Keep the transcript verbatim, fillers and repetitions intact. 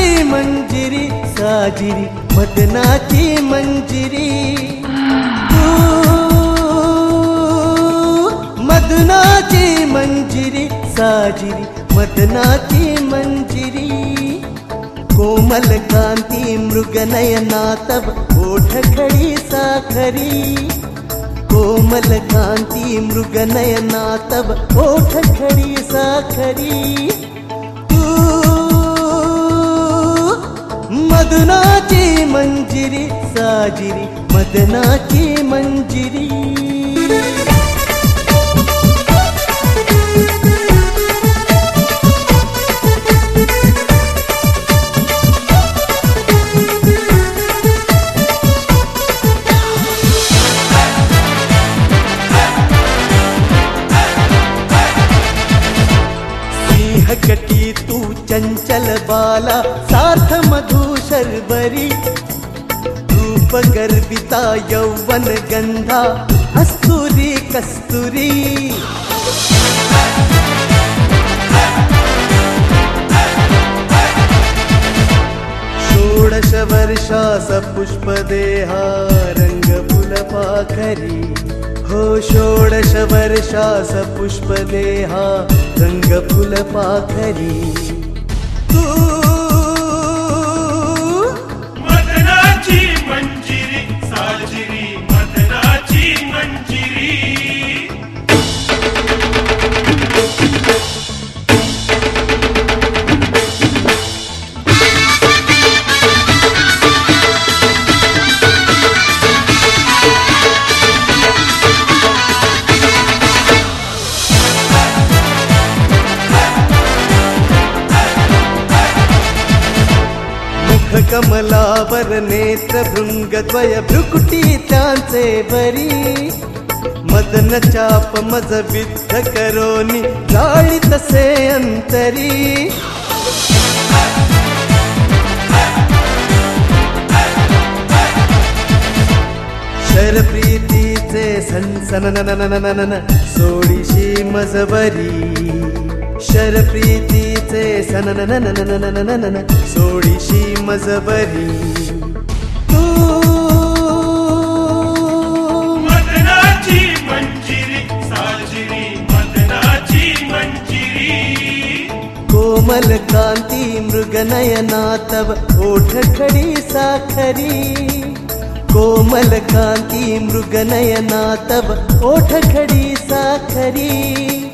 मंजिरी साजिरी मदनाची मंजिरी तू मदनाची मंजिरी साजिरी मदनाची मंजिरी कोमल कांती मृगनयना तब ओठ खड़ी साखरी कोमल कांती मृगनयना तब ओठ खड़ी साखरी तू मदनाची मंजिरी साजिरी मदनाची मंजिरी कटी तू चंचल बाला सार्थ मधु शर्वरी रूप गर्विता यौवन गंधा हस्तूरी कस्तूरी षोडश वर्षा सपुष्प देहा रंग फुल पाखरी हो षोडश वर्षा सपुष्प देहा रंग फुल पाखरी तू मदनाची मंजिरी साजिरी मदनाची मंजिरी कमलावर नेत्र भृंगद्वय भ्रुकुटी त्यांचे बरी मदन चाप मज विद्ध करोनी जाळी तसे अंतरी शर प्रीतीचे सनसननननननन सोडीशी मजबरी शर प्रीतीचे सननननननननन सोडीशी मजबरी तू मदनाची मंजिरी साजिरी मदनाची मंजिरी कोमल कांती मृगनयना तब ओठ खड़ी साखरी कोमल कांती मृगनयना तब ओठ खड़ी साखरी